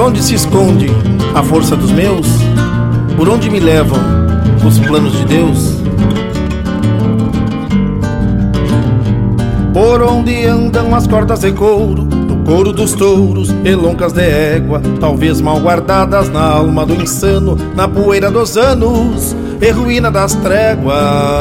onde se esconde a força dos meus? Por onde me levam os planos de Deus? Por onde andam as cordas de couro, do couro dos touros e loncas de égua, talvez mal guardadas na alma do insano, na poeira dos anos e ruína das tréguas.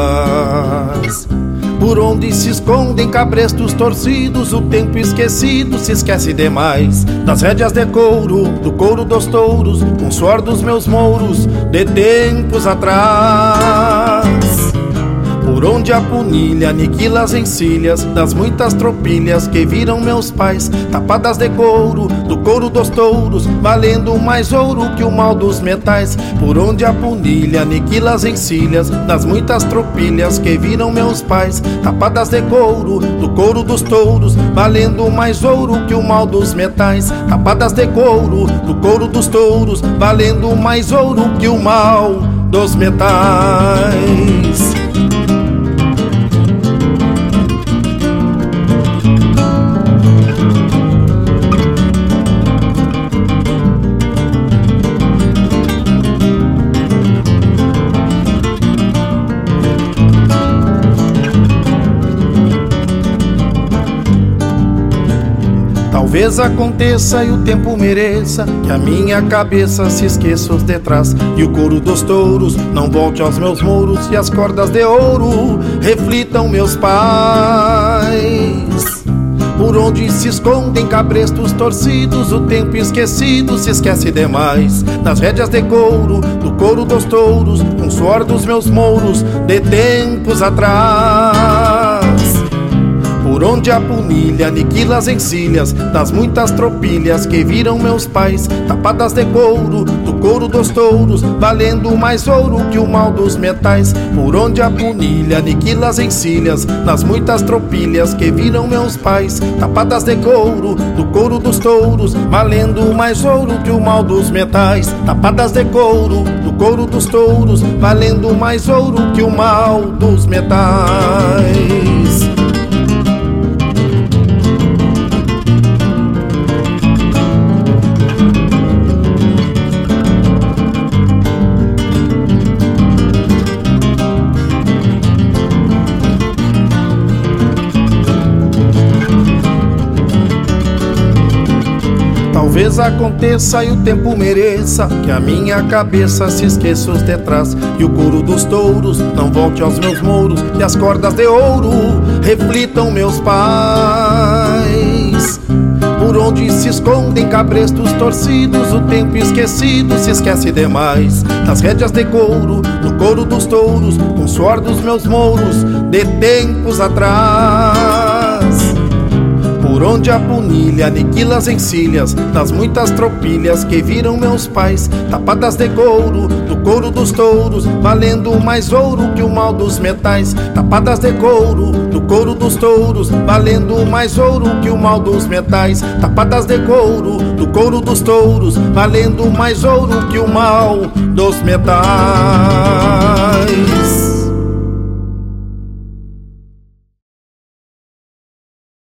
Por onde se escondem cabrestos torcidos, o tempo esquecido se esquece demais das rédeas de couro, do couro dos touros, com suor dos meus mouros de tempos atrás. Por onde a punilha aniquila as encilhas das muitas tropilhas que viram meus pais, tapadas de couro, do couro dos touros, valendo mais ouro que o mal dos metais. Por onde a punilha aniquila as encilhas das muitas tropilhas que viram meus pais, tapadas de couro, do couro dos touros, valendo mais ouro que o mal dos metais. Tapadas de couro, do couro dos touros, valendo mais ouro que o mal dos metais. Talvez aconteça e o tempo mereça que a minha cabeça se esqueça os detrás, e o couro dos touros não volte aos meus mouros, e as cordas de ouro reflitam meus pais. Por onde se escondem cabrestos torcidos, o tempo esquecido se esquece demais das rédeas de couro, do couro dos touros, com suor dos meus mouros de tempos atrás. Por onde a punilha aniquila as encilhas das muitas tropilhas que viram meus pais, tapadas de couro, do couro dos touros, valendo mais ouro que o mal dos metais. Por onde a punilha aniquila as encilhas das muitas tropilhas que viram meus pais, tapadas de couro, do couro dos touros, valendo mais ouro que o mal dos metais. Tapadas de couro, do couro dos touros, valendo mais ouro que o mal dos metais. Talvez aconteça e o tempo mereça que a minha cabeça se esqueça os detrás, e o couro dos touros não volte aos meus mouros, e as cordas de ouro reflitam meus pais. Por onde se escondem cabrestos torcidos, o tempo esquecido se esquece demais das rédeas de couro, do couro dos touros, com suor dos meus mouros de tempos atrás. Por onde a punilha aniquila as encilhas das muitas tropilhas que viram meus pais, tapadas de couro, do couro dos touros, valendo mais ouro que o mal dos metais. Tapadas de couro, do couro dos touros, valendo mais ouro que o mal dos metais. Tapadas de couro, do couro dos touros, valendo mais ouro que o mal dos metais.